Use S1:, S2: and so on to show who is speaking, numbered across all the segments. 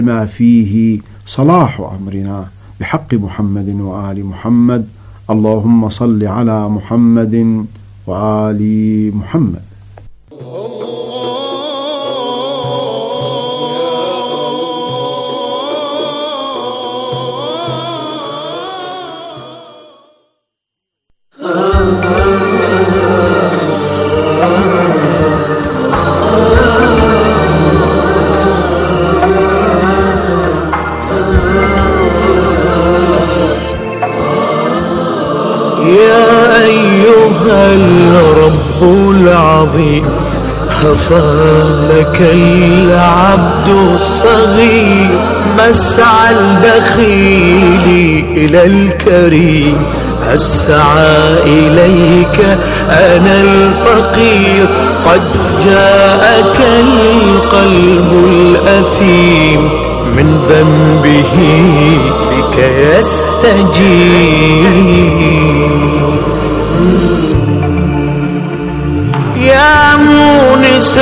S1: ما فيه صلاح أمرنا بحق محمد وآل محمد. اللهم صل على محمد وآل محمد.
S2: يا أيها الرب العظيم هفى لك العبد الصغير مسعى البخيل إلى الكريم أسعى إليك أنا الفقير قد جاءك القلب الأثيم من ذنبه بك يستجيب. يا مونس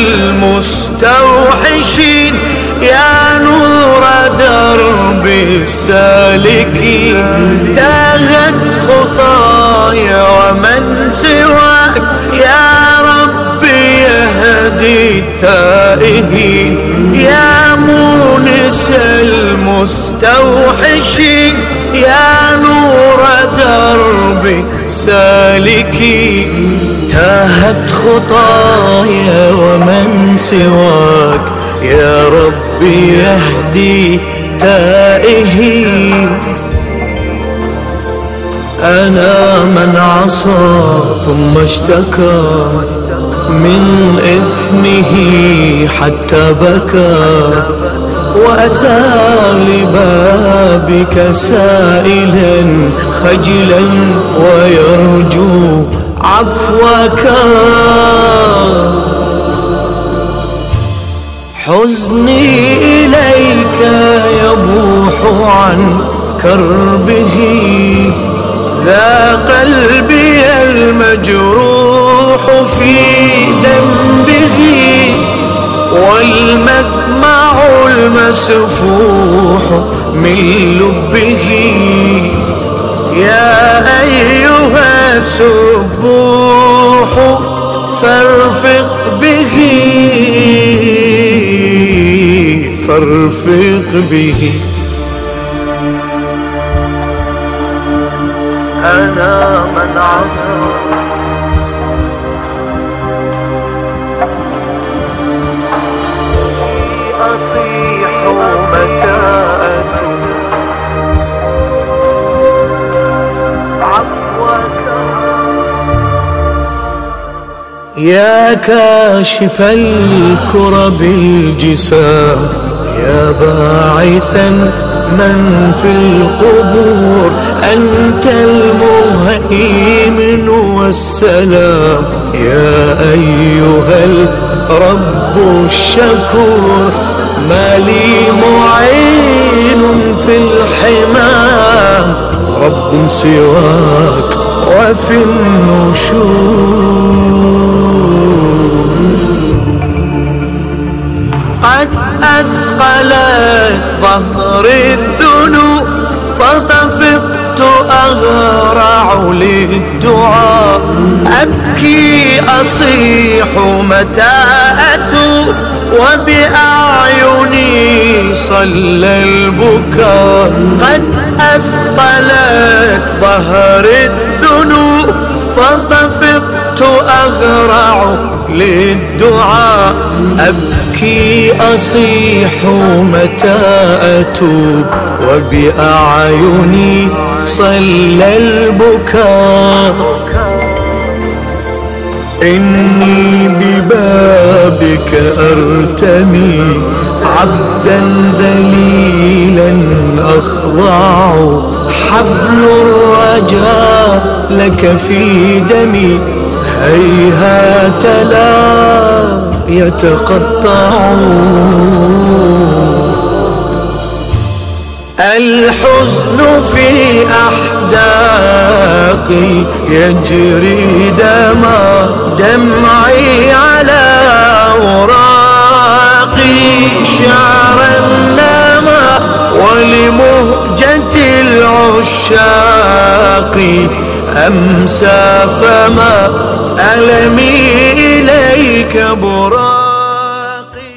S2: المستوحشين يا نور درب السالكين تاهت خطايا ومن سواك يا رب يهدي التائهين. يا مونس المستوحشين يا نور درب سالكين تاهت خطايا ومن سواك يا رب يهدي تائهين. أنا من عصى ثم اشتكى من إثمه حتى بكى وأتى لبابك سائلا خجلا ويرجو عفوك. حزني إليك يبوح عن كربه ذا قلبي المجروح في ذنبه والمدمع المسفوح من لبه. يا أيها السبوح فارفق به فارفق به. أنا من عصى أصيح متى عفوك. يا كاشف الكرب الجسام يا باعثا من في القبور أنت المهيمن والسلام. يا أيها الرب الشكور ما لي معين في الحمام رب سواك وفي النشور. قد أثقلت ظهر الذنوب فطفقت أغرع للدعاء أبكي أصيح متى أتوب وبأعيني صلى البكاء. قد أثقلت ظهر الذنوب فطفقت أغرع للدعاء أبكي أصيح متى أتوب وبأعيني صلى البكاء. إني ببابك أرتمي عبدا ذليلا أخضع حبل الرجاء لك في دمي هيهات لا يتقطع. الحزن في أحداقي يجري دمعي على أوراقي شعرا نما ولمهجة العشاق أمسى فما ألمي إليك براقي.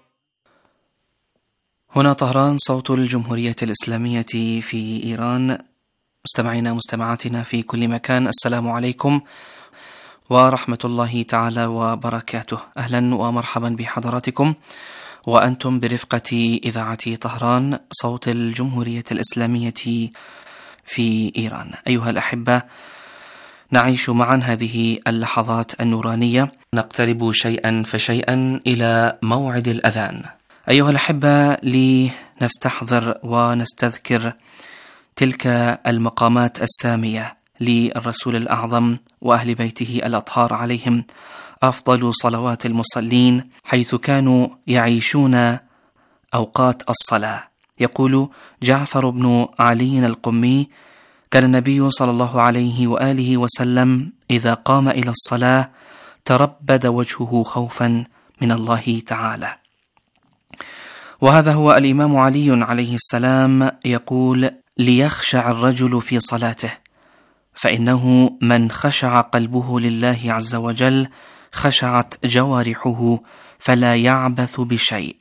S3: هنا طهران، صوت الجمهورية الإسلامية في إيران. مستمعينا مستمعاتنا في كل مكان، السلام عليكم ورحمة الله تعالى وبركاته. أهلا ومرحبا بحضراتكم وأنتم برفقة إذاعة طهران، صوت الجمهورية الإسلامية في إيران. أيها الأحبة، نعيش معا هذه اللحظات النورانية، نقترب شيئا فشيئا إلى موعد الأذان. أيها الأحبة، لنستحضر ونستذكر تلك المقامات السامية للرسول الأعظم وأهل بيته الأطهار عليهم أفضل صلوات المصلين، حيث كانوا يعيشون أوقات الصلاة. يقول جعفر بن علي القمي: كان النبي صلى الله عليه وآله وسلم إذا قام إلى الصلاة تربد وجهه خوفا من الله تعالى. وهذا هو الإمام علي عليه السلام يقول: ليخشع الرجل في صلاته، فإنه من خشع قلبه لله عز وجل خشعت جوارحه فلا يعبث بشيء.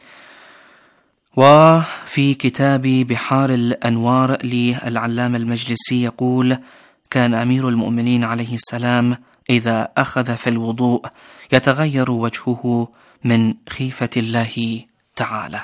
S3: وفي كتاب بحار الأنوار للعلامة المجلسي يقول: كان أمير المؤمنين عليه السلام إذا أخذ في الوضوء يتغير وجهه من خيفة الله تعالى.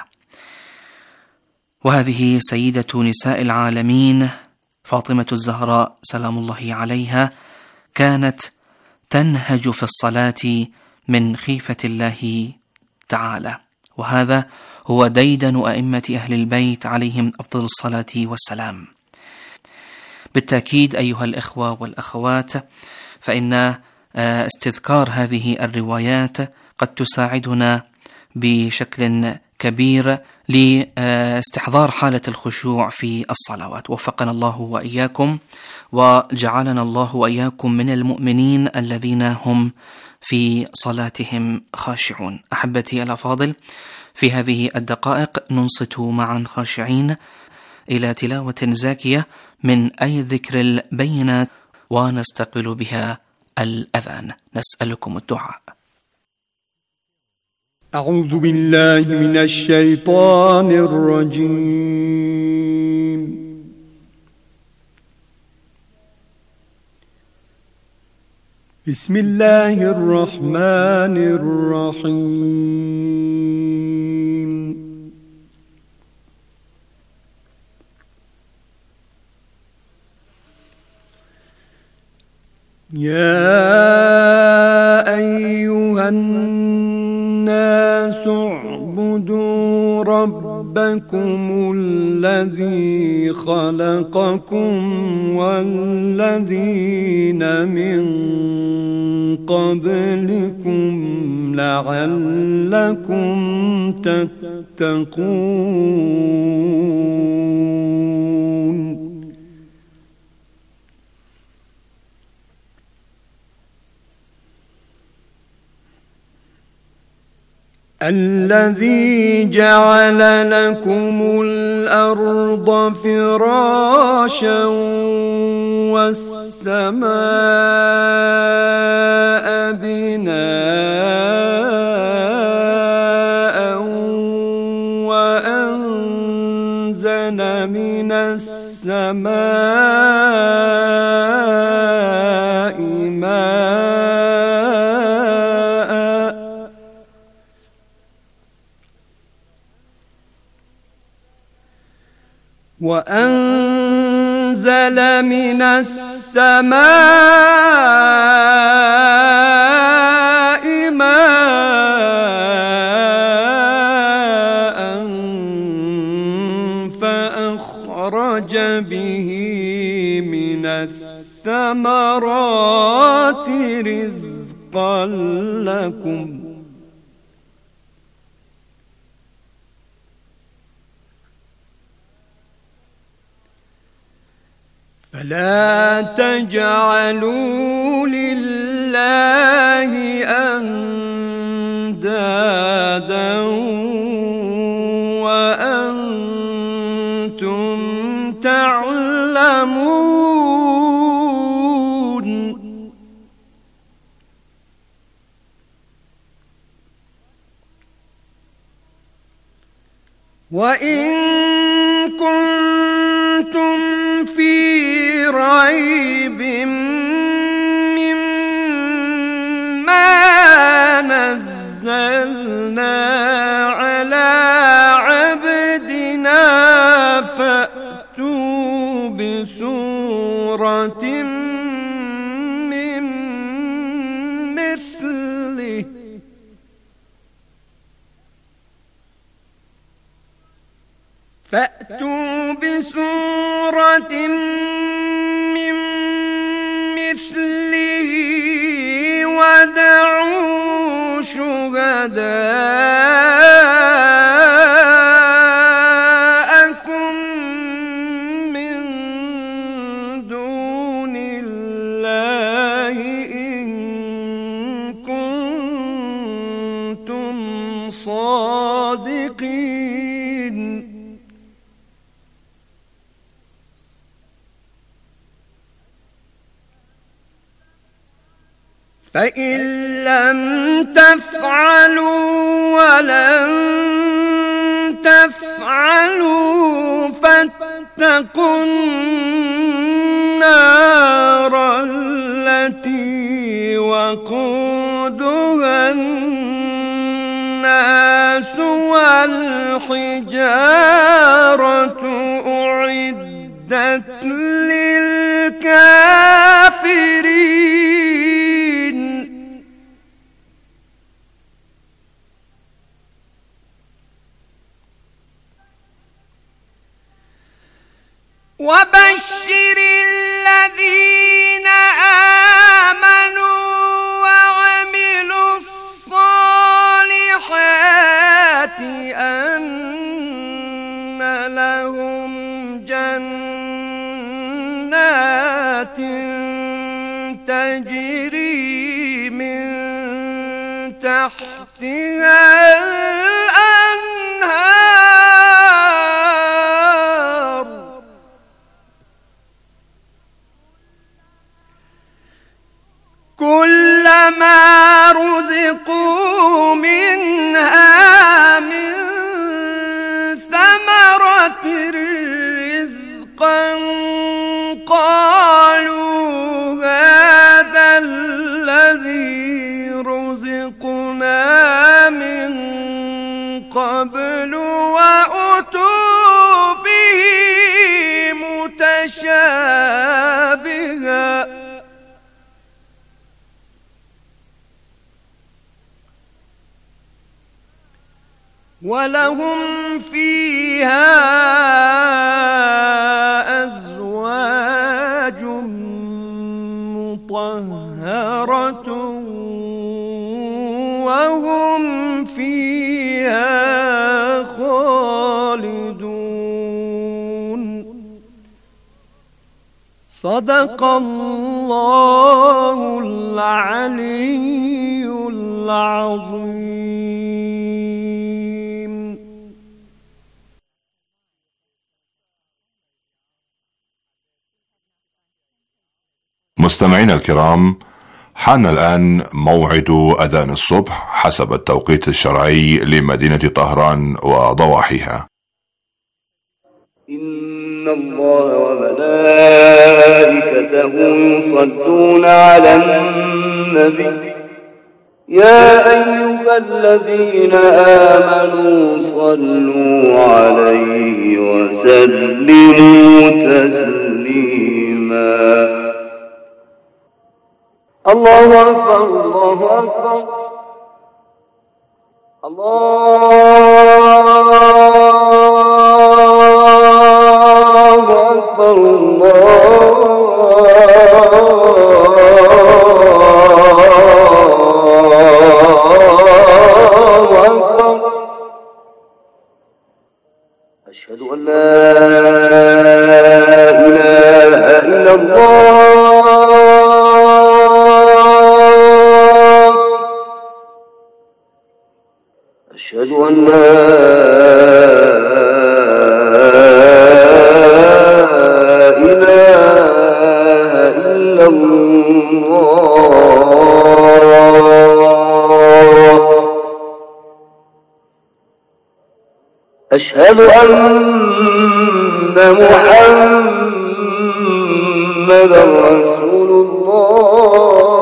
S3: وهذه سيدة نساء العالمين فاطمة الزهراء سلام الله عليها كانت تنهج في الصلاة من خيفة الله تعالى، وهذا هو ديدن أئمة أهل البيت عليهم أفضل الصلاة والسلام. بالتأكيد أيها الإخوة والأخوات، فإن استذكار هذه الروايات قد تساعدنا بشكل كبير لاستحضار حالة الخشوع في الصلوات. وفقنا الله وإياكم وجعلنا الله وإياكم من المؤمنين الذين هم في صلاتهم خاشعون. أحبتي الأفاضل، في هذه الدقائق ننصت معا خاشعين إلى تلاوة زاكية من أي الذكر البينات ونستقبل بها الأذان. نسألكم الدعاء.
S4: أعوذ بالله من الشيطان الرجيم. بسم الله الرحمن الرحيم. يا أيها الناس اعبدوا ربكم الذي خلقكم والذين من قبلكم لعلكم تتقون. الذي جعل لكم الأرض فراشا والسماء بناء وأنزل من السماء وأنزل من السماء ماء فأخرج به من الثمرات رزقا لكم فلا تجعلوا لله أندادا تعلمون وإن كنتم في ريب مما نزلنا على عبدنا فأتوا بسورة من مثله من مثله ودعوا شهداءكم من دون الله إن كنتم صادقين فإن لم تفعلوا ولن تفعلوا فاتقوا النار التي وقودها الناس والحجارة أعدت للكافرين وبشر الذين آمنوا وعملوا الصالحات أن لهم جنات تجري من تحتها كلما رزقوا منها من ثمرة رزقا قالوا هذا الذي رزقنا من قبل وأتوا به متشابها ولهم فيها أزواج مطهرة وهم فيها خالدون صدق الله العلي العظيم.
S5: مستمعينا الكرام، حان الآن موعد أذان الصبح حسب التوقيت الشرعي لمدينة طهران وضواحيها.
S6: إن الله وملائكته يصلون على النبي يا أيها الذين آمنوا صلوا عليه وسلموا تسليما. الله أكبر الله أكبر الله أكبر الله أكبر. أشهد أن لا إله إلا الله. أشهد أن لا إله أشهد أن محمدا رسول الله.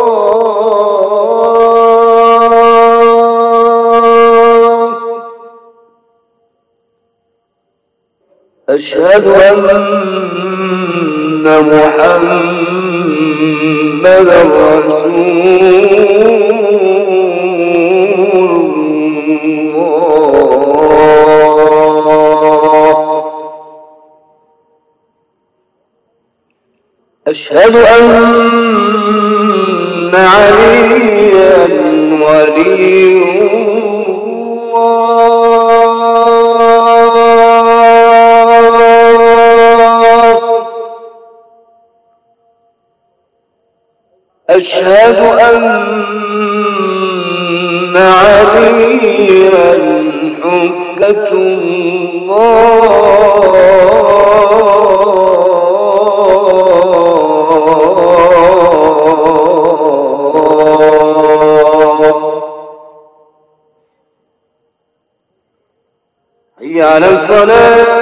S6: أشهد أن محمدا رسول الله. أشهد أن عليا ولي أشهد أن عليا حجة الله. حي على الصلاة.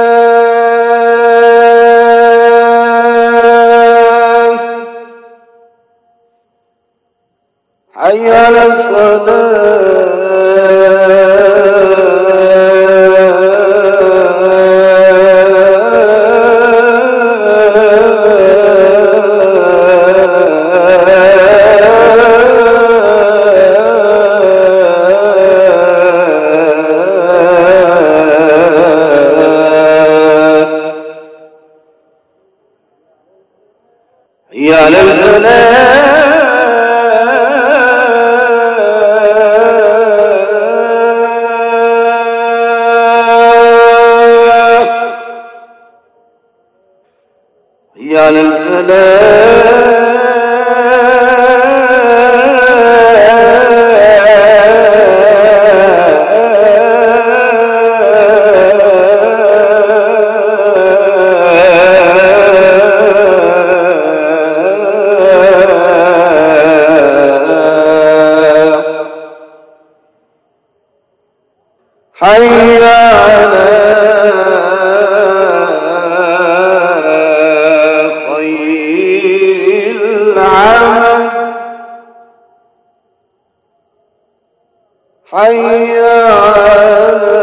S6: حي على الصلاة. حي على الفلاح. حي على الفلاح. حي على خير العمل. حي على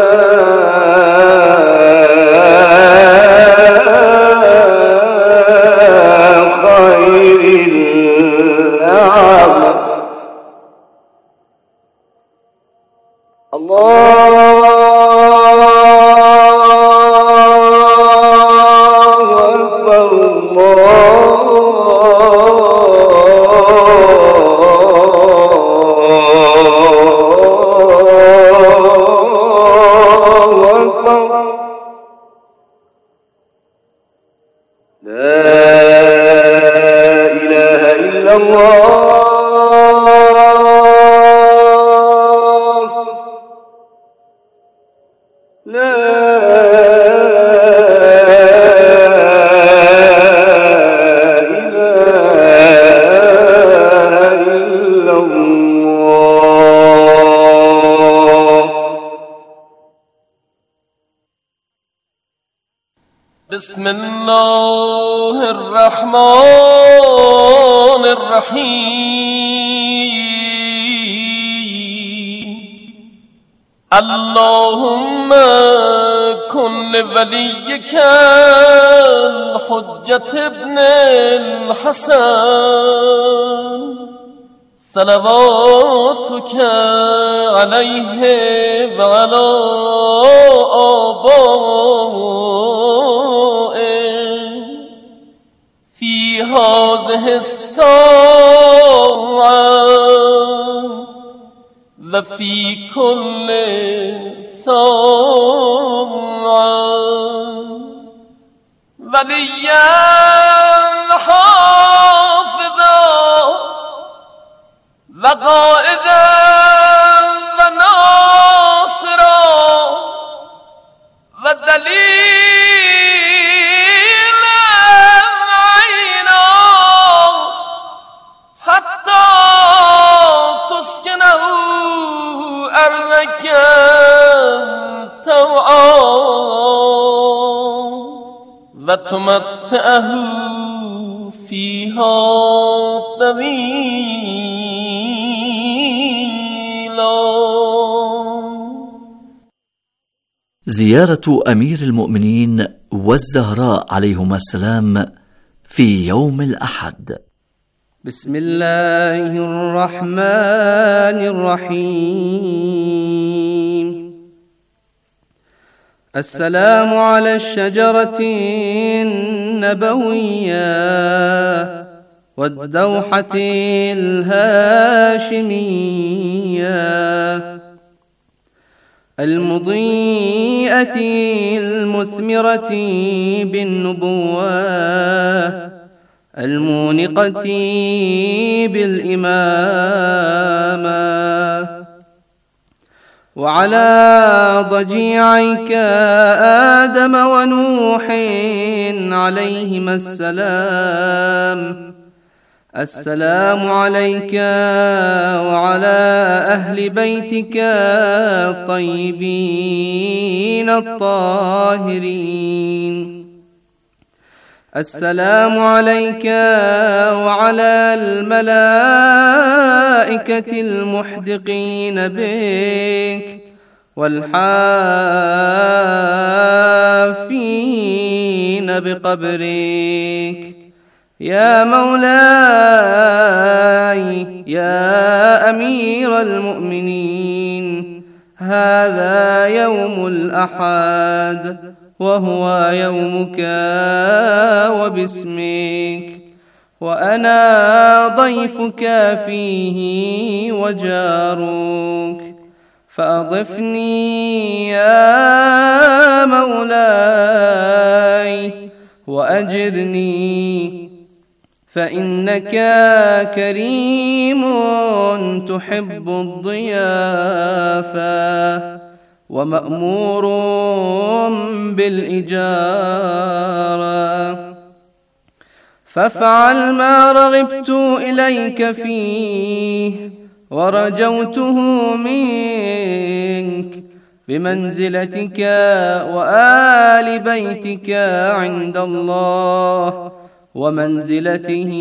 S6: خير العمل. الله أكبر. الله أكبر. لا إله إلا الله. لا إله إلا الله.
S4: بسم الله الرحمن الرحيم. اللهم كن لوليك الحجة ابن الحسن صلواتك عليه وعلى آبائه في هذه الساعة وفي كل ساعة وليا حافظا وقائدا وناصرا ودليلا عينا حتى تسكنه أرضك القرآن وتمتعه فيها طويلا.
S7: زيارة أمير المؤمنين والزهراء عليهما السلام في يوم الأحد.
S8: بسم الله الرحمن الرحيم. السلام على الشجرة النبوية والدوحة الهاشمية المضيئة المثمرة بالنبوة المونقة بالإمامة. وعلى ضجيعيك آدم ونوح عليهما السلام. السلام عليك وعلى أهل بيتك الطيبين الطاهرين. السلام عليك وعلى الملائكة المحدقين بك والحافين بقبرك. يا مولاي يا أمير المؤمنين، هذا يوم الأحد وهو يومك وباسمك، وأنا ضيفك فيه وجارك، فأضفني يا مولاي وأجرني، فإنك كريم تحب الضيافة ومأمور بالإجارة، فافعل ما رغبت إليك فيه ورجوته منك بمنزلتك وآل بيتك عند الله ومنزلته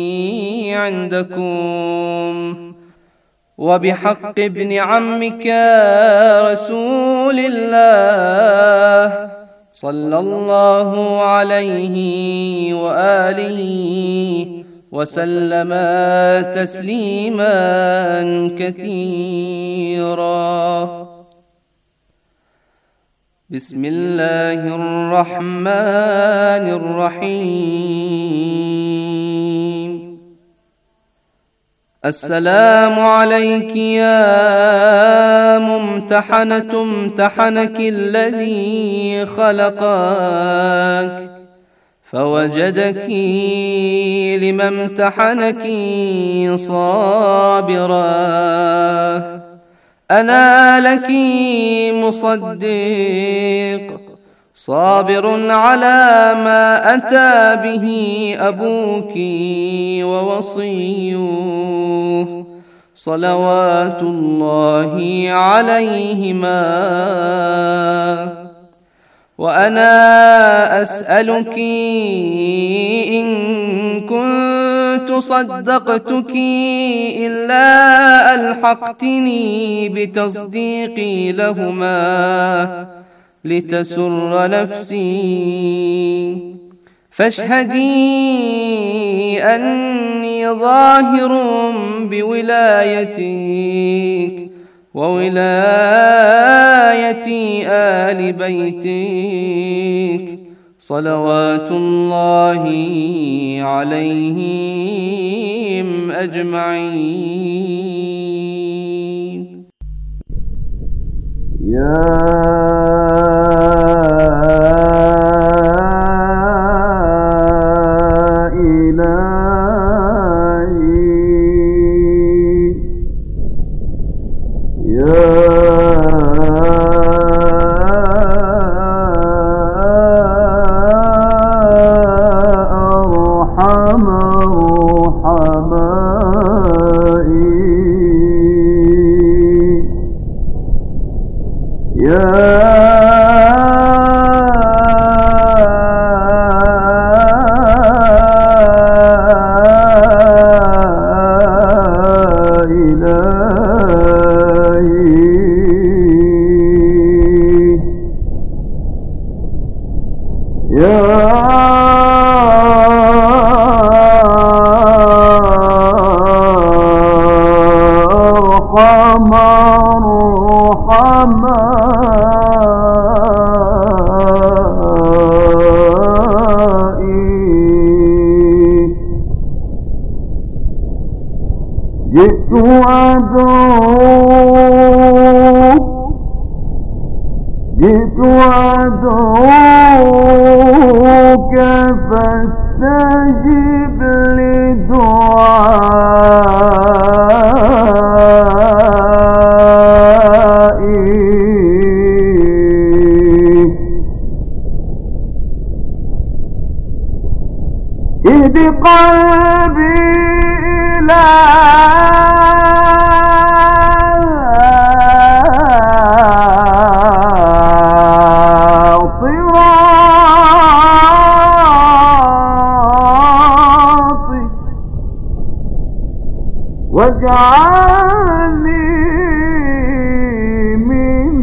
S8: عندكم، وبحق ابن عمك رسول الله صلى الله عليه وآله وسلم تسليما كثيرا. بسم الله الرحمن الرحيم. السلام عليك يا ممتحنة امتحنك الذي خلقك فوجدك لما امتحنك صابرا. أنا لك مصدق صابر على ما أتى به أبوك ووصيه صلوات الله عليهما. وأنا أسألك إن كنت صدقتك إلا ألحقتني بتصديقي لهما لتسر نفسي، فاشهدي أني ظاهر بولايتك وولاية آل بيتك صلوات الله عليهم أجمعين.
S6: يا جئت أدعوك فاستجب لدعائي اهد قلبي إلى واجعلني من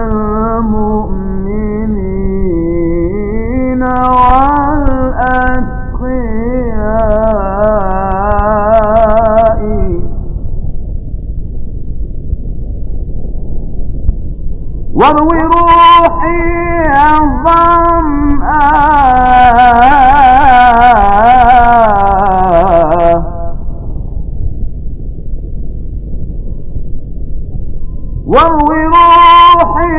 S6: المؤمنين والأتقياء واروي روحي الظمآن واروي روحي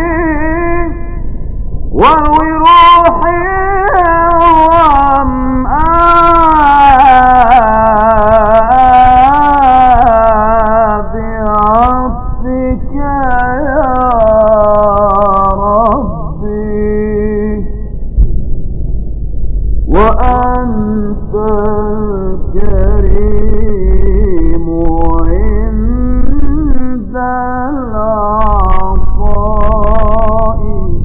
S6: بعطفك يا ربي وأنت الكريم عند العطاء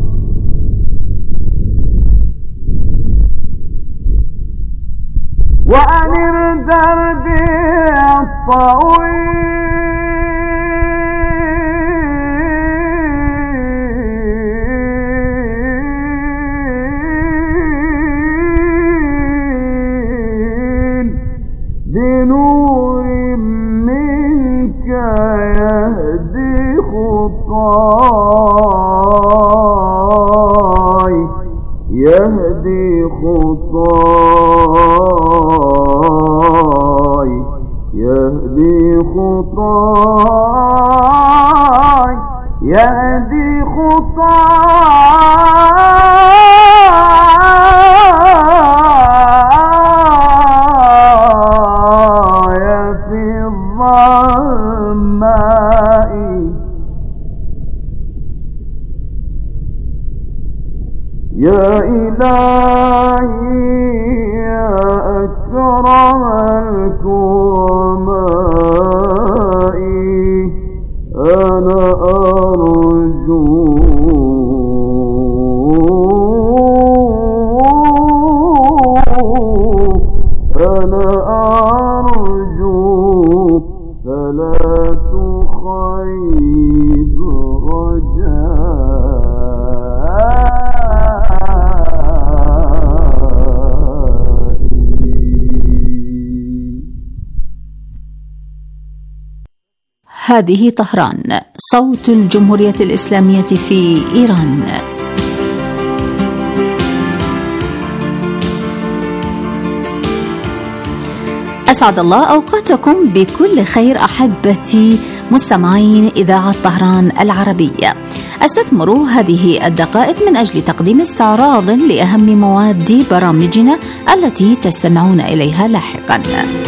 S6: وأنر دربي الطويل بنور منك يهدي خطاي يهدي خطاي يهدي خطاي يهدي خطاي في الظلماء يا إلهي يا أكرم الكرماء أنا أرجو فلا تخيب
S9: هذه طهران، صوت الجمهورية الإسلامية في إيران. أسعد الله أوقاتكم بكل خير أحبتي مستمعين إذاعة طهران العربية. أستثمر هذه الدقائق من أجل تقديم استعراض لأهم مواد برامجنا التي تستمعون إليها لاحقا.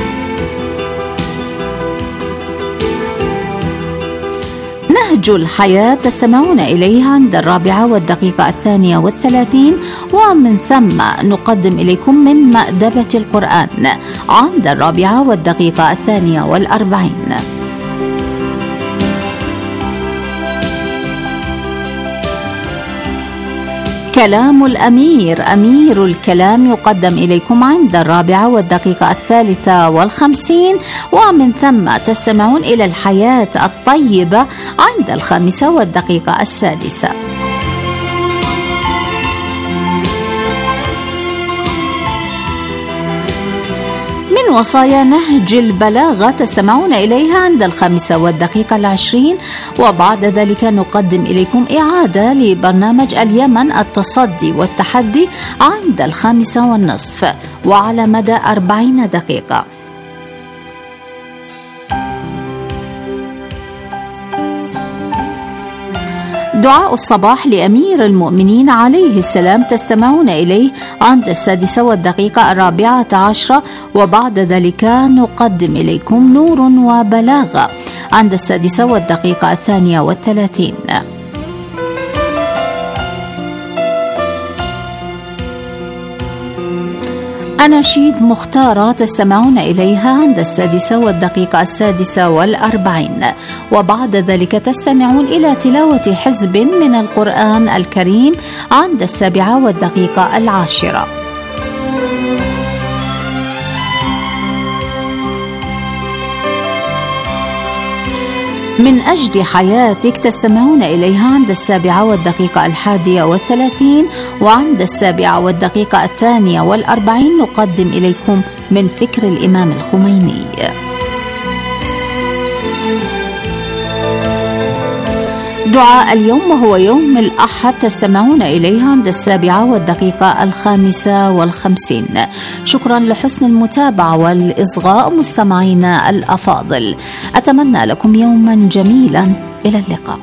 S9: نهج الحياة تستمعون إليه عند 4:32 ومن ثم نقدم إليكم من مأدبة القرآن عند 4:42. كلام الأمير أمير الكلام يقدم إليكم عند 4:53 ومن ثم تستمعون إلى الحياة الطيبة عند 5:06. وصايا نهج البلاغة تستمعون إليها عند 5:20، وبعد ذلك نقدم إليكم إعادة لبرنامج اليمن التصدي والتحدي عند 5:30 وعلى مدى 40 دقيقة. دعاء الصباح لأمير المؤمنين عليه السلام تستمعون إليه عند 6:14، وبعد ذلك نقدم إليكم نور وبلاغة عند 6:32. أناشيد مختارة تستمعون إليها عند 6:46، وبعد ذلك تستمعون إلى تلاوة حزب من القرآن الكريم عند 7:10. من أجل حياتك تستمعون إليها عند 7:31، وعند 7:42 نقدم إليكم من فكر الإمام الخميني. دعاء اليوم وهو يوم الأحد تستمعون إليها عند 7:55. شكرا لحسن المتابعة والإصغاء مستمعينا الأفاضل، أتمنى لكم يوما جميلا، إلى اللقاء.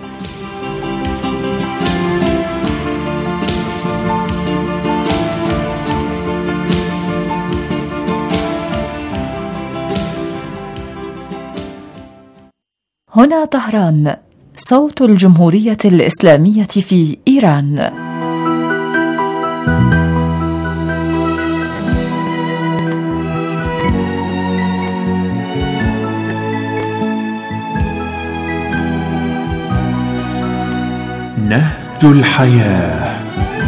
S10: هنا طهران، صوت الجمهورية الإسلامية في إيران.
S2: نهج الحياة.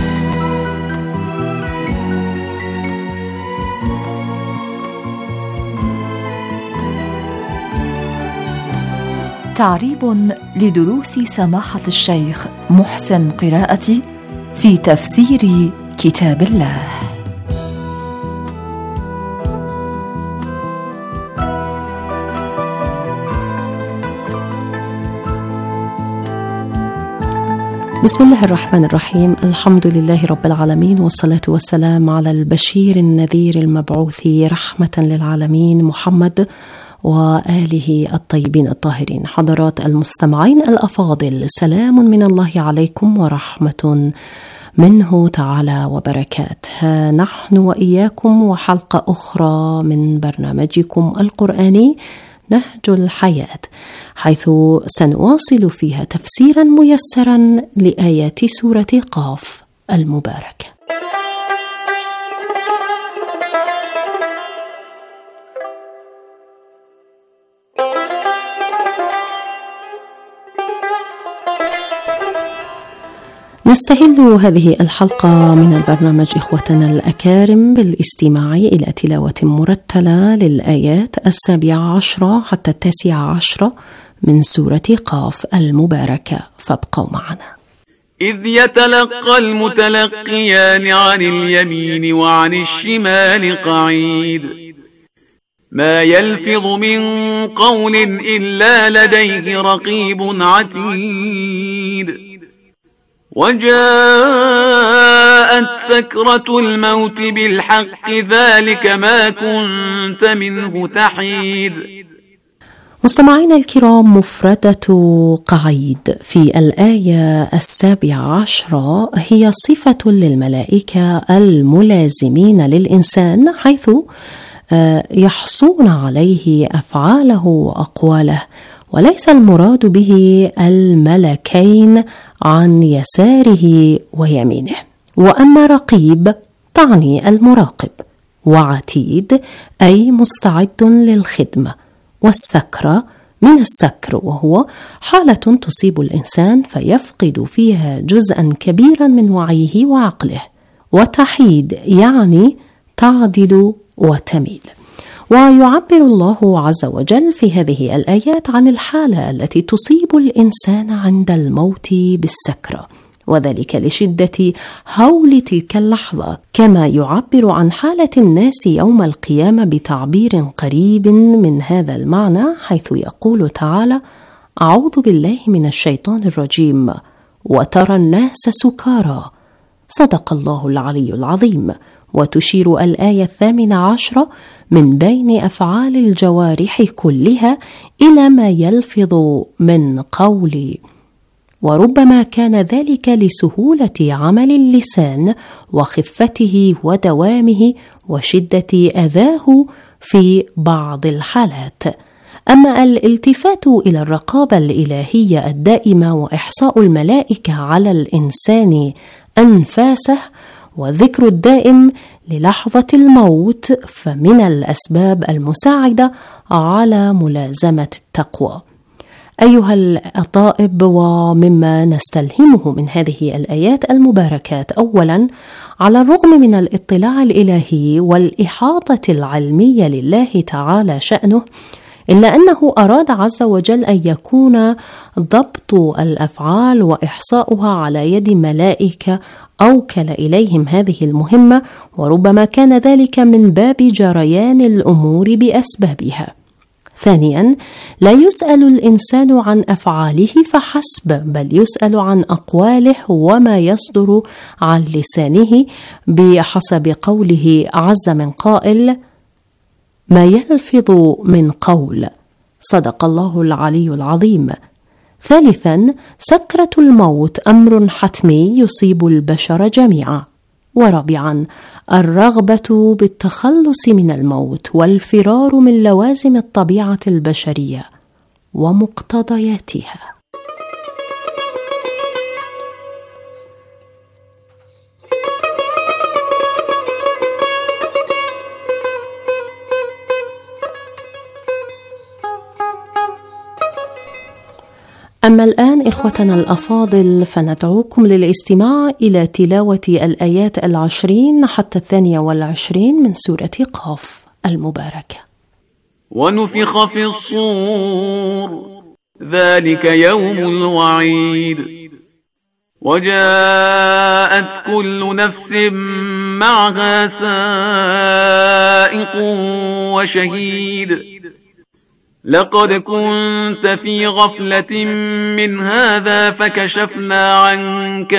S10: تعريب لدروس سماحة الشيخ محسن قراءتي في تفسير كتاب الله.
S11: بسم الله الرحمن الرحيم. الحمد لله رب العالمين، والصلاة والسلام على البشير النذير المبعوث رحمة للعالمين محمد وآله الطيبين الطاهرين. حضرات المستمعين الأفاضل، سلام من الله عليكم ورحمة منه تعالى وبركاته. نحن وإياكم وحلقة أخرى من برنامجكم القرآني نهج الحياة، حيث سنواصل فيها تفسيرا ميسرا لآيات سورة قاف المباركة. نستهل هذه الحلقة من البرنامج إخوتنا الأكارم بالاستماع إلى تلاوة مرتلة للآيات 17 حتى 19 من سورة قاف المباركة، فابقوا معنا.
S12: إذ يتلقى المتلقيان عن اليمين وعن الشمال قعيد، ما يلفظ من قول إلا لديه رقيب عتيد. وجاءت سكرة الموت بالحق ذلك ما كنت منه تحيد.
S11: مستمعينا الكرام، مفردة قعيد في الآية 17 هي صفة للملائكة الملازمين للإنسان، حيث يحصون عليه أفعاله وأقواله، وليس المراد به الملكين عن يساره ويمينه. وأما رقيب تعني المراقب، وعتيد أي مستعد للخدمة. والسكرة من السكر، وهو حالة تصيب الإنسان فيفقد فيها جزءا كبيرا من وعيه وعقله. وتحيد يعني تعدل وتميل. ويعبر الله عز وجل في هذه الآيات عن الحالة التي تصيب الإنسان عند الموت بالسكرة، وذلك لشدة هول تلك اللحظة، كما يعبر عن حالة الناس يوم القيامة بتعبير قريب من هذا المعنى، حيث يقول تعالى: أعوذ بالله من الشيطان الرجيم، وترى الناس سكارى. صدق الله العلي العظيم. وتشير الآية 18 من بين أفعال الجوارح كلها إلى ما يلفظ من قول، وربما كان ذلك لسهولة عمل اللسان وخفته ودوامه وشدة أذاه في بعض الحالات. أما الالتفات إلى الرقابة الإلهية الدائمة وإحصاء الملائكة على الإنسان أنفاسه وذكر الدائم للحظة الموت فمن الأسباب المساعدة على ملازمة التقوى. أيها الأطائب، ومما نستلهمه من هذه الآيات المباركات، أولا، على الرغم من الاطلاع الإلهي والإحاطة العلمية لله تعالى شأنه، إلا أنه أراد عز وجل أن يكون ضبط الأفعال وإحصاؤها على يد ملائكة أوكل إليهم هذه المهمة، وربما كان ذلك من باب جريان الأمور بأسبابها. ثانيا، لا يسأل الإنسان عن أفعاله فحسب، بل يسأل عن أقواله وما يصدر عن لسانه، بحسب قوله عز من قائل: ما يلفظ من قول. صدق الله العلي العظيم. ثالثا، سكرة الموت أمر حتمي يصيب البشر جميعا. ورابعا، الرغبة بالتخلص من الموت والفرار من لوازم الطبيعة البشرية ومقتضياتها. أما الآن إخوتنا الأفاضل، فندعوكم للاستماع إلى تلاوة الآيات 20 حتى 22 من سورة قاف المباركة.
S12: ونفخ في الصور ذلك يوم الوعيد، وجاءت كل نفس معها سائق وشهيد، لقد كنت في غفلة من هذا فكشفنا عنك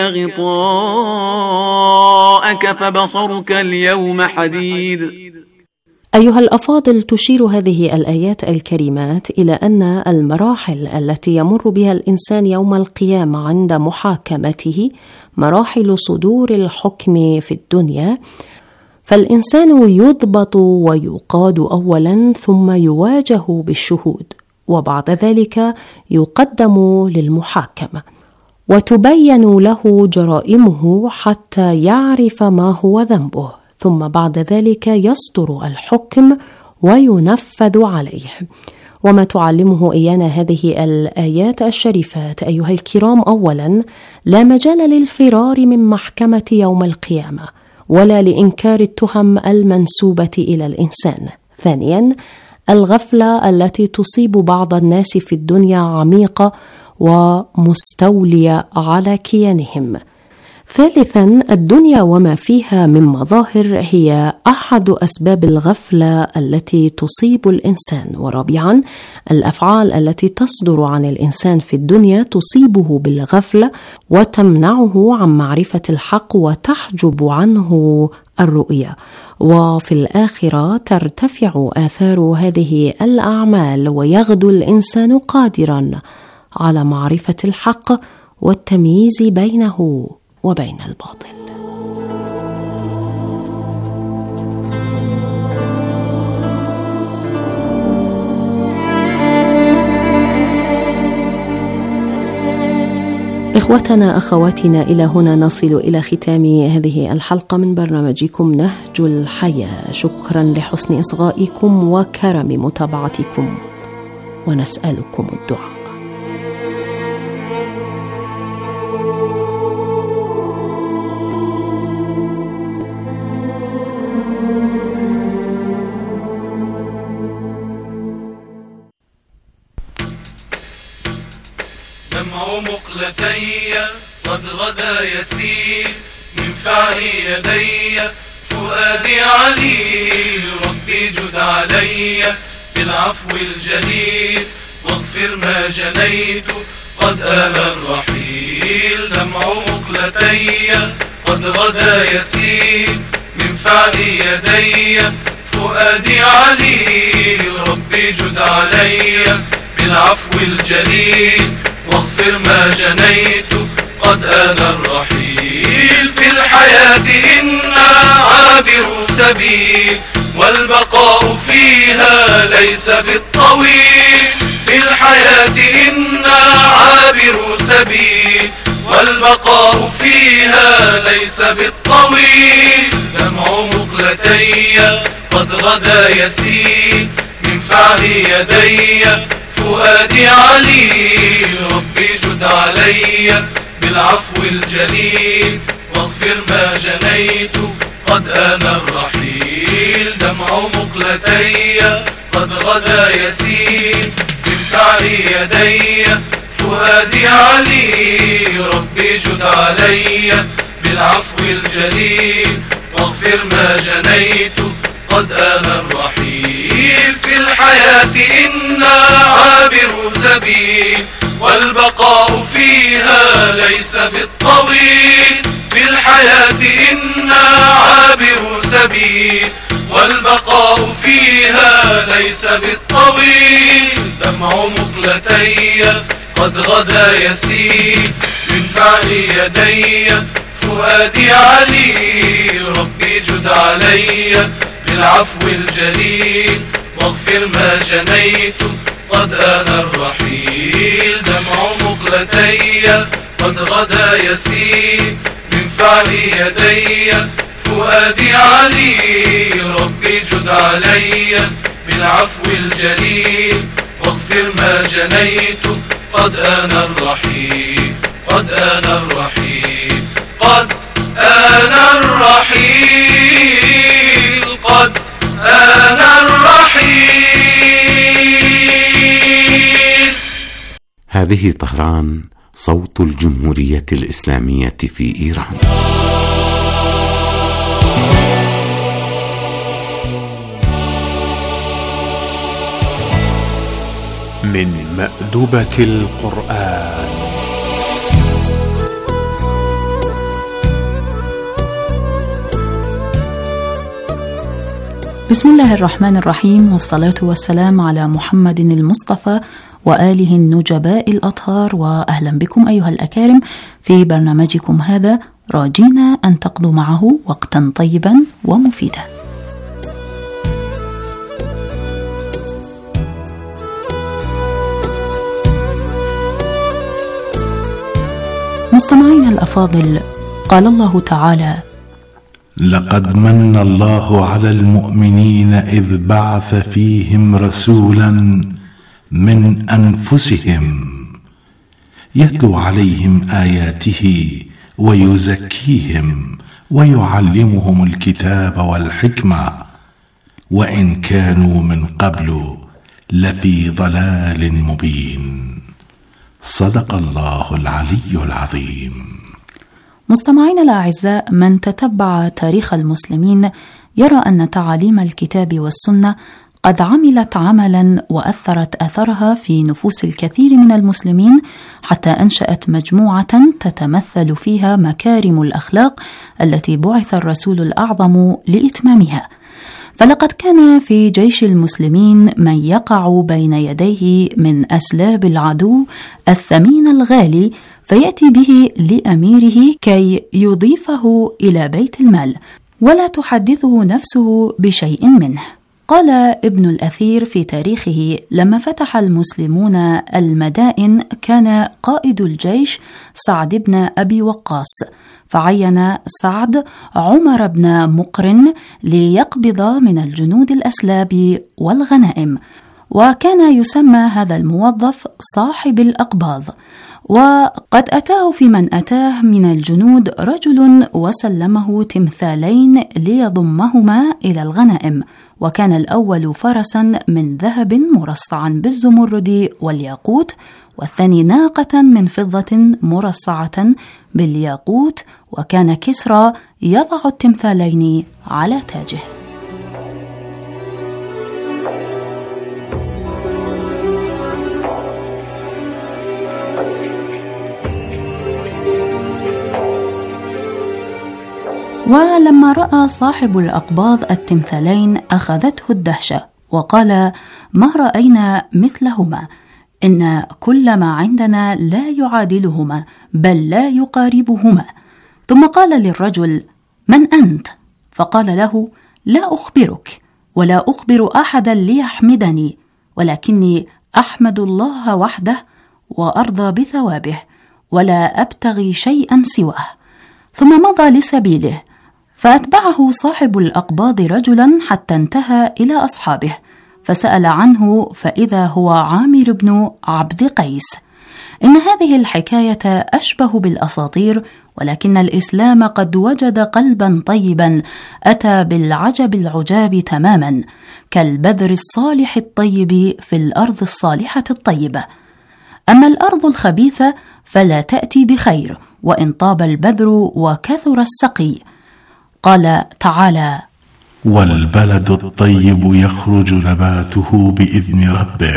S12: غطاءك فبصرك اليوم حديد.
S11: أيها الأفاضل، تشير هذه الآيات الكريمات إلى أن المراحل التي يمر بها الإنسان يوم القيامة عند محاكمته مراحل صدور الحكم في الدنيا، فالإنسان يضبط ويقاد أولا، ثم يواجه بالشهود، وبعد ذلك يقدم للمحاكمة وتبين له جرائمه حتى يعرف ما هو ذنبه، ثم بعد ذلك يصدر الحكم وينفذ عليه. وما تعلمه إيانا هذه الآيات الشريفات أيها الكرام، أولا، لا مجال للفرار من محكمة يوم القيامة ولا لإنكار التهم المنسوبة إلى الإنسان. ثانيا، الغفلة التي تصيب بعض الناس في الدنيا عميقة ومستولية على كيانهم. ثالثا، الدنيا وما فيها من مظاهر هي أحد أسباب الغفلة التي تصيب الإنسان. ورابعا، الأفعال التي تصدر عن الإنسان في الدنيا تصيبه بالغفلة وتمنعه عن معرفة الحق وتحجب عنه الرؤية، وفي الآخرة ترتفع آثار هذه الأعمال ويغدو الإنسان قادرا على معرفة الحق والتمييز بينه وبين الباطل. إخوتنا أخواتنا، إلى هنا نصل إلى ختام هذه الحلقة من برنامجكم نهج الحياة. شكرا لحسن إصغائكم وكرم متابعتكم، ونسألكم الدعاء.
S2: دمع مقلتي قد غدا غدا يسير من فعل يدي فؤادي عليل. ربي جد علي بالعفو الجليل واغفر ما جنيت قد آل الرحيل. دمع مقلتي قد غدا يسيل من فعل يدي فؤادي عليل. ربي جد علي بالعفو الجليل واغفر ما جنيت قد آن الرحيل. في الحياة إنا عابر سبيل والبقاء فيها ليس بالطويل. في الحياة إنا عابر سبيل والبقاء فيها ليس بالطويل. دمع مقلتي قد غدا يسيل من فعل يدي فؤادي عليل. ربي جد علي بالعفو الجليل واغفر ما جنيت قد آن الرحيل. دمع مقلتي قد غدا يسيل من فعل يدي فؤادي عليل. ربي جد علي بالعفو الجليل واغفر ما جنيت قد آن الرحيل. في الحياة إنا عابر سبيل والبقاء فيها ليس بالطويل. في الحياة إنا عابر سبيل والبقاء فيها ليس بالطويل. دمع مقلتي قد غدا يسيل من فعل يدي فؤادي عليل. ربي جد علي بالعفو الجليل واغفر ما جنيت قد آن الرحيل. دمع مقلتي قد غدا يسيل من فعل يدي فؤادي عليل. ربي جد علي بالعفو الجليل واغفر ما جنيت قد آن الرحيل. قد آن الرحيل. قد آن الرحيل. قد آن الرحيل.
S13: هذه طهران صوت الجمهورية الإسلامية في إيران.
S14: من مأدبة القرآن.
S9: بسم الله الرحمن الرحيم، والصلاة والسلام على محمد المصطفى وآله النجباء الأطهار. وأهلا بكم أيها الأكارم في برنامجكم هذا، راجينا أن تقضوا معه وقتا طيبا ومفيدا. مستمعينا الأفاضل، قال الله تعالى:
S15: لقد من الله على المؤمنين إذ بعث فيهم رسولا من أنفسهم يتلو عليهم آياته ويزكيهم ويعلمهم الكتاب والحكمة وإن كانوا من قبل لفي ضلال مبين. صدق الله العلي العظيم.
S9: مستمعينا الأعزاء، من تتبع تاريخ المسلمين يرى أن تعاليم الكتاب والسنة قد عملت عملا وأثرت أثرها في نفوس الكثير من المسلمين، حتى أنشأت مجموعة تتمثل فيها مكارم الأخلاق التي بعث الرسول الأعظم لإتمامها. فلقد كان في جيش المسلمين من يقع بين يديه من أسلاب العدو الثمين الغالي، فيأتي به لأميره كي يضيفه إلى بيت المال ولا تحدثه نفسه بشيء منه. قال ابن الأثير في تاريخه: لما فتح المسلمون المدائن كان قائد الجيش سعد بن أبي وقاص، فعين سعد عمر بن مقرن ليقبض من الجنود الأسلاب والغنائم، وكان يسمى هذا الموظف صاحب الأقباض. وقد أتاه في من أتاه من الجنود رجل وسلمه تمثالين ليضمهما إلى الغنائم، وكان الأول فرسا من ذهب مرصعا بالزمرد والياقوت، والثاني ناقة من فضة مرصعة بالياقوت، وكان كسرى يضع التمثالين على تاجه. ولما رأى صاحب الأقباض التمثالين أخذته الدهشة، وقال: ما رأينا مثلهما، إن كل ما عندنا لا يعادلهما بل لا يقاربهما. ثم قال للرجل: من أنت؟ فقال له: لا أخبرك ولا أخبر أحدا ليحمدني، ولكني أحمد الله وحده وأرضى بثوابه ولا أبتغي شيئا سواه. ثم مضى لسبيله، فأتبعه صاحب الأقباض رجلا حتى انتهى إلى أصحابه، فسأل عنه فإذا هو عامر بن عبد قيس. إن هذه الحكاية أشبه بالأساطير، ولكن الإسلام قد وجد قلبا طيبا أتى بالعجب العجاب تماما، كالبذر الصالح الطيب في الأرض الصالحة الطيبة. أما الأرض الخبيثة فلا تأتي بخير، وإن طاب البذر وكثر السقي. قال تعالى:
S15: والبلد الطيب يخرج نباته بإذن ربه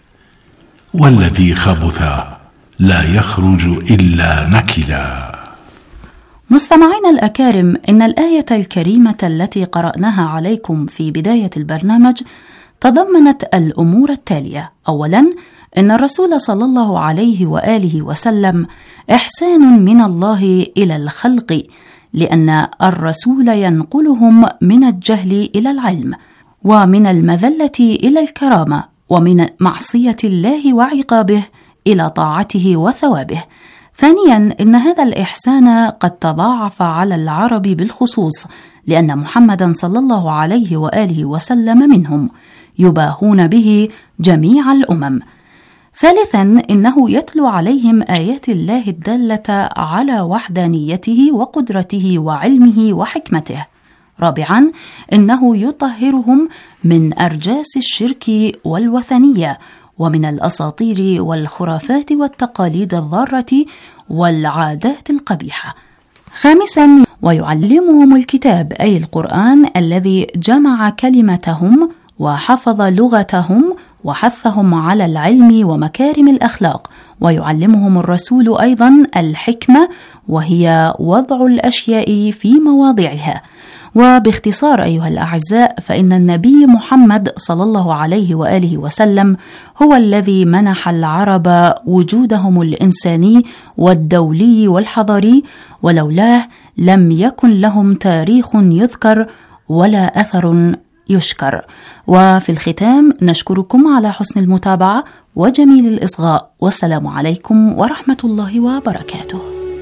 S15: والذي خبث لا يخرج إلا نكدا.
S9: مستمعينا الأكارم، إن الآية الكريمة التي قرأناها عليكم في بداية البرنامج تضمنت الأمور التالية: أولا، إن الرسول صلى الله عليه وآله وسلم إحسان من الله إلى الخلق، لأن الرسول ينقلهم من الجهل إلى العلم، ومن المذلة إلى الكرامة، ومن معصية الله وعقابه إلى طاعته وثوابه. ثانيا، إن هذا الإحسان قد تضاعف على العرب بالخصوص، لأن محمدا صلى الله عليه وآله وسلم منهم، يباهون به جميع الأمم. ثالثا، إنه يتلو عليهم آيات الله الدالة على وحدانيته وقدرته وعلمه وحكمته. رابعا، إنه يطهرهم من أرجاس الشرك والوثنية، ومن الأساطير والخرافات والتقاليد الضارة والعادات القبيحة. خامسا، ويعلمهم الكتاب أي القرآن الذي جمع كلمتهم وحفظ لغتهم وحثهم على العلم ومكارم الأخلاق. ويعلمهم الرسول أيضا الحكمة، وهي وضع الأشياء في مواضعها. وباختصار أيها الأعزاء، فإن النبي محمد صلى الله عليه وآله وسلم هو الذي منح العرب وجودهم الإنساني والدولي والحضاري، ولولاه لم يكن لهم تاريخ يذكر ولا أثر يشكر. وفي الختام نشكركم على حسن المتابعة وجميل الإصغاء، والسلام عليكم ورحمة الله وبركاته.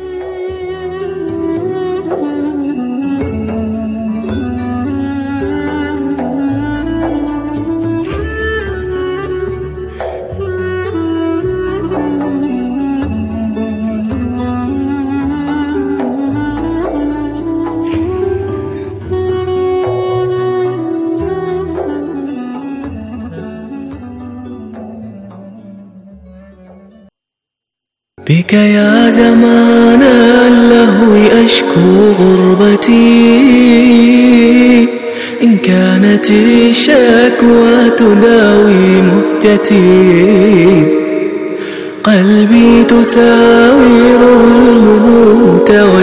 S16: بك يا زمان اللهو أشكو غربتي، إن كانت الشكوى تداوي مهجتي، قلبي تساوره الهموم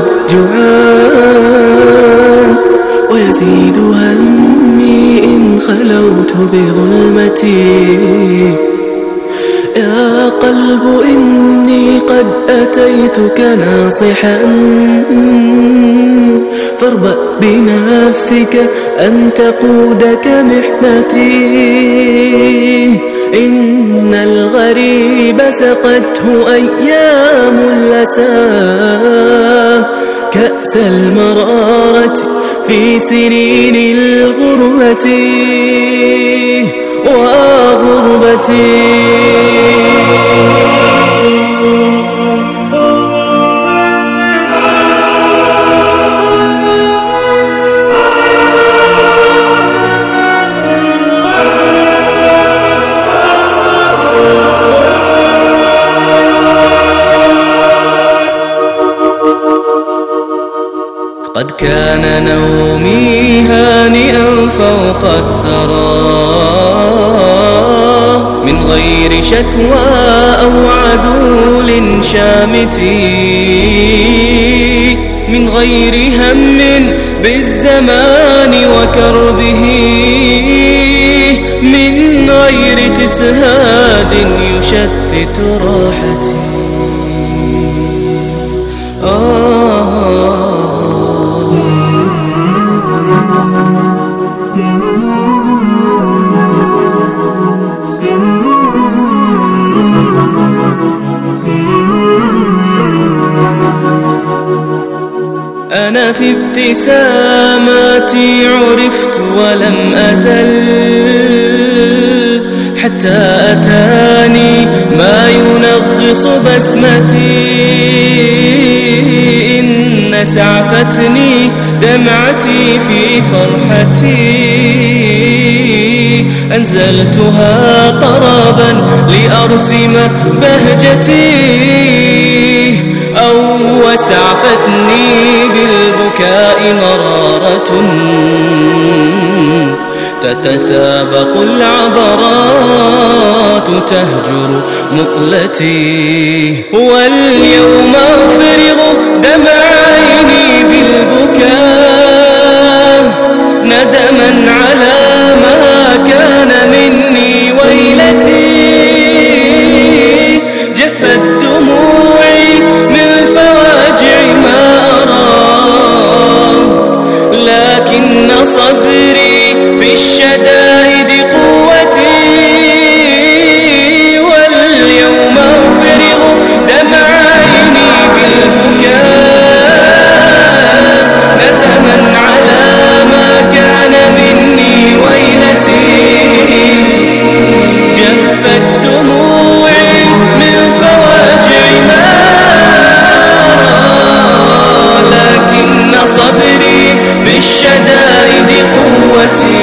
S16: والجوعان، ويزيد همي إن خلوت بظلمتي. يا قلب إني قد أتيتك ناصحا، فاربأ بنفسك أن تقودك محنتي. إن الغريب سقته أيام الأسى، كأس المرارة في سنين الغربة وغربتي. كان نومي هانئا فوق الثرى من غير شكوى أو عذول شامت، من غير هم بالزمان وكربه، من غير تسهاد يشتت راحتي. أنا في ابتساماتي عرفت ولم أزل، حتى أتاني ما ينغص بسمتي. إن سعفتني دمعتي في فرحتي، أنزلتها قرابا لأرسم بهجتي، أو وسعفتني بالبكاء مرارة تتسابق العبرات تهجر مقلتي. واليوم أفرغ دمع عيني بالبكاء ندما على ما كان مني ويلتي. جفت دموعي من فواجع ما أرى، لكن صبري في الشدائد قوتي. واليوم أفرغ دمع عيني بالبكاء ندما على ما كان مني ويلتي. جفت دموعي من فواجع ما أرى، لكن صبري في الشدائد قوتي.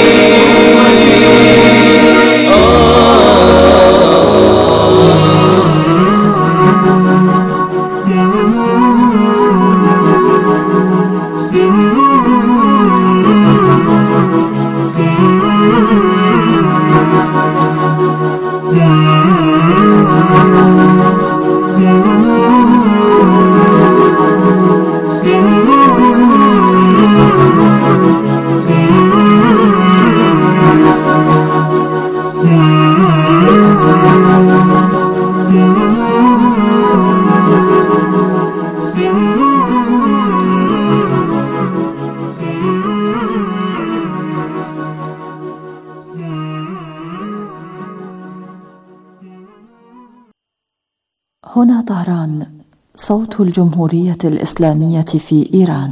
S10: هنا طهران، صوت الجمهورية الإسلامية في إيران.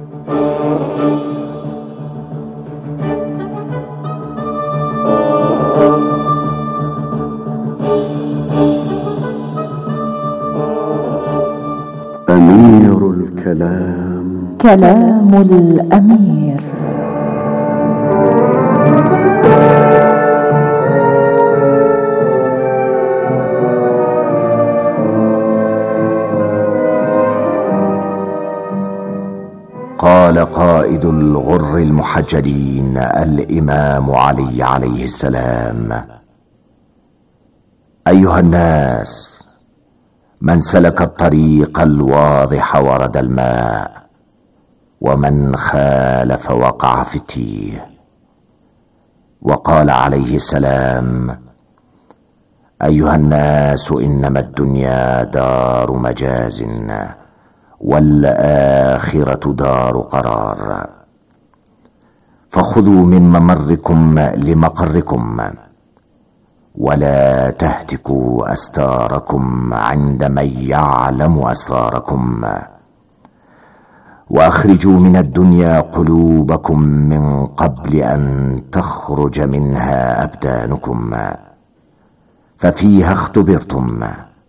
S6: أمير الكلام،
S10: كلام الأمير.
S17: قال قائد الغر المحجلين الإمام علي عليه السلام: أيها الناس، من سلك الطريق الواضح ورد الماء، ومن خالف وقع في التيه. وقال عليه السلام: أيها الناس، إنما الدنيا دار مجاز، والآخرة دار قرار، فخذوا من ممركم لمقركم، ولا تهتكوا أستاركم عند من يعلم أسراركم، وأخرجوا من الدنيا قلوبكم من قبل أن تخرج منها أبدانكم، ففيها اختبرتم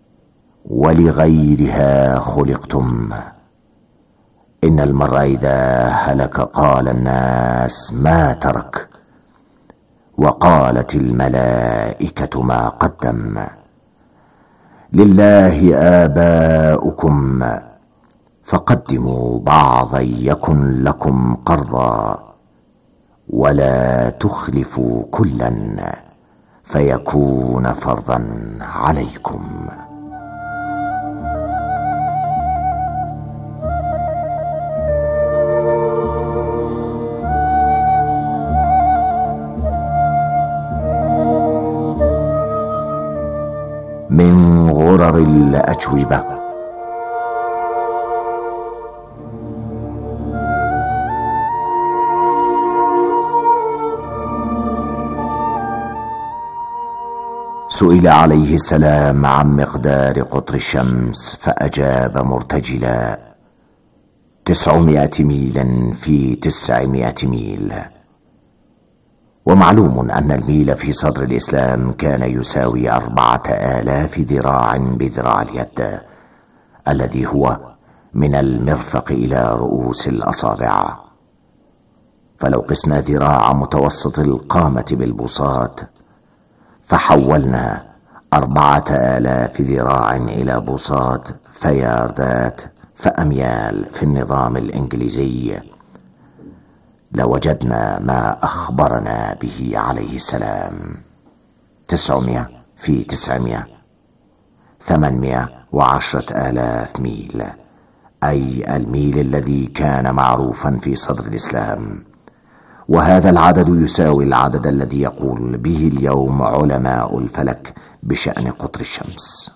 S17: ولغيرها خلقتم. إن المرء إذا هلك قال الناس ما ترك، وقالت الملائكة ما قدم. لله آباؤكم فقدموا بعضا يكن لكم قرضا ولا تخلفوا كلا فيكون فرضا عليكم. من غرر الأجوبة. سئل عليه السلام عن مقدار قطر الشمس فأجاب مرتجلا: 900 ميلا في 900 ميل. ومعلوم أن الميل في صدر الإسلام كان يساوي 4000 ذراع بذراع اليد، الذي هو من المرفق إلى رؤوس الأصابع. فلو قسنا ذراع متوسط القامة بالبساط فحولنا 4000 ذراع إلى بساط فياردات فأميال في النظام الإنجليزي، لوجدنا ما أخبرنا به عليه السلام: 900 في 900 810,000 ميل، أي الميل الذي كان معروفا في صدر الإسلام. وهذا العدد يساوي العدد الذي يقول به اليوم علماء الفلك بشأن قطر الشمس.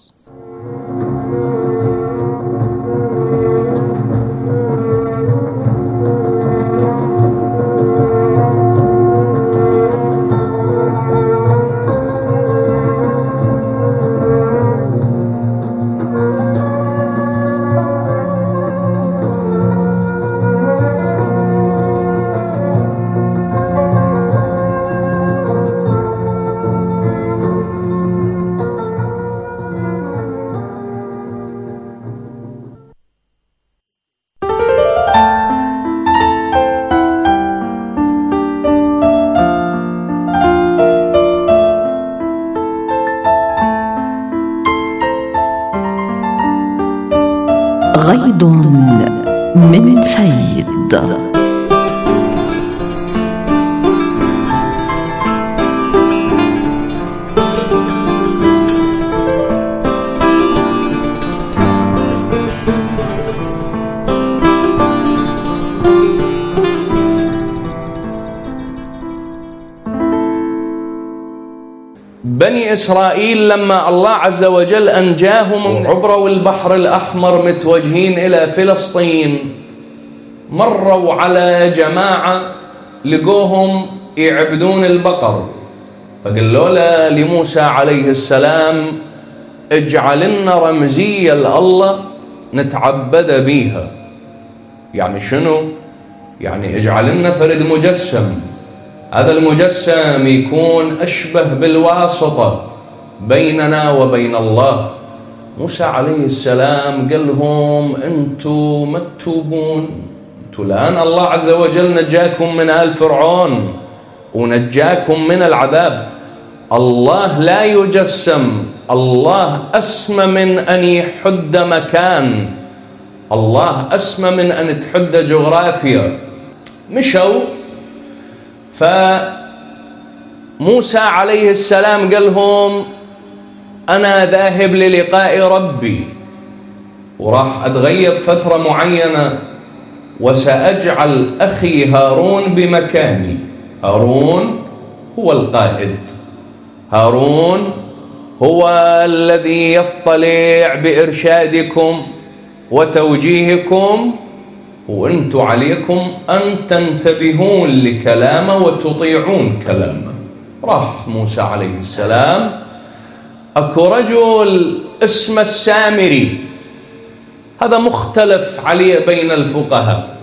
S10: غيض من فيض.
S18: بني إسرائيل لما الله عز وجل أنجاهم عبروا البحر الأحمر متوجهين إلى فلسطين، مروا على جماعة لقوهم يعبدون البقر، فقالوا له لموسى عليه السلام: اجعل لنا رمزية لله نتعبد بيها. يعني شنو؟ يعني اجعل لنا فرد مجسم، هذا المجسم يكون أشبه بالواسطة بيننا وبين الله. موسى عليه السلام قال لهم: أنتم ما تتوبون؟ أنتم الآن الله عز وجل نجاكم من آل فرعون ونجاكم من العذاب. الله لا يجسم، الله أسمى من أن يحد مكان، الله أسمى من أن تحد جغرافيا. مشوا، فموسى عليه السلام قال لهم: أنا ذاهب للقاء ربي، وراح أتغيب فترة معينة وسأجعل أخي هارون بمكاني. هارون هو القائد، هارون هو الذي يطلع بإرشادكم وتوجيهكم، وأنتم عليكم أن تنتبهون لكلامه وتطيعون كلامه. راح موسى عليه السلام، أكو رجل اسمه السامري، هذا مختلف عليه بين الفقهاء.